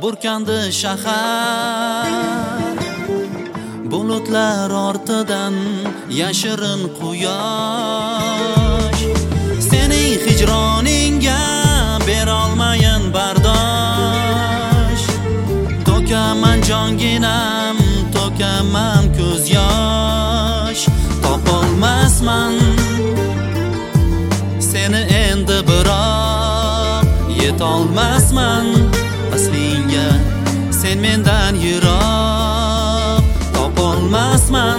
burkandi shahar, bulutlar ortidan yashirin quyosh. Sening hijroningga berolmayin bardosh, to'kaman jonginam, to'kaman ko'z yosh. Topolmasman seni endi biroq, yetolmasman aslinga sen mendan yiroq. Topolmasman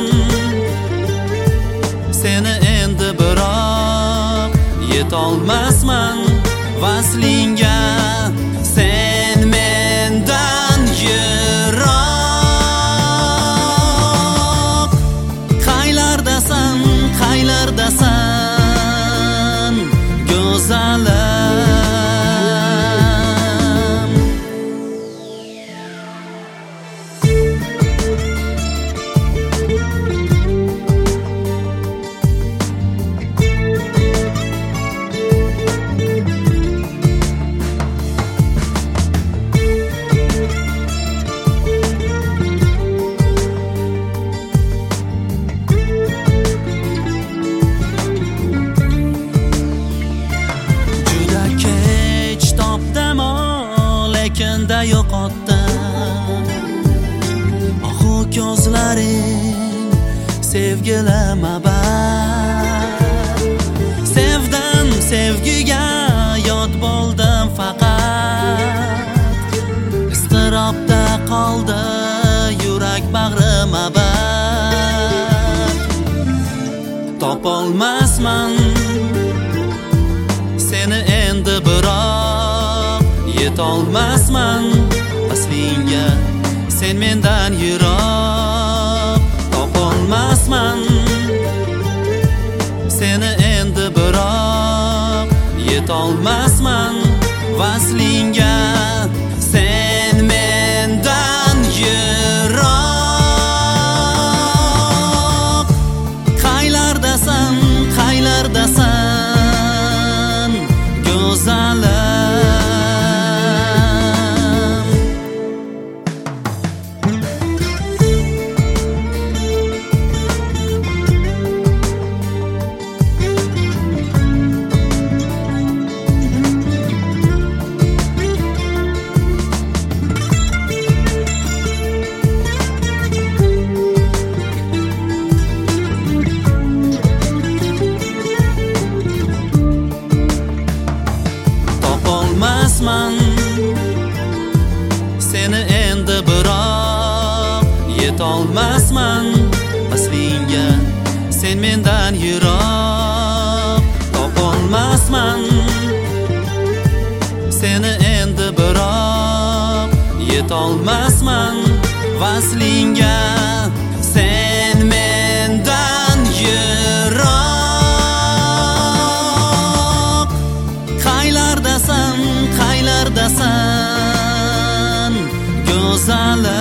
seni endi biroq, yetolmasman vaslinga sen mendan yiroq. Qaylardasan, qaylardasan go'zalim. Lekinda yo'qotdim ohu ko'zlaring, sevgilim abad. Sevdim sevgiga yod bo'ldim faqat, iztirobda qoldi yurak bag'rim abad. Topolmasman seni endi biroq, yetolmasman aslinga sen mendan yiroq. Topolmasman seni endi biroq, yetolmasman vaslinga sen mendan yiroq. Qaylardasan, qaylardasan go'zalim. Seni endi biroq, yetolmasman aslinga sen mendan yiroq. Topolmasman seni endi biroq, yetolmasman vaslinga sen mendan yiroq. Qaylardasan, qaylardasan go'zalim.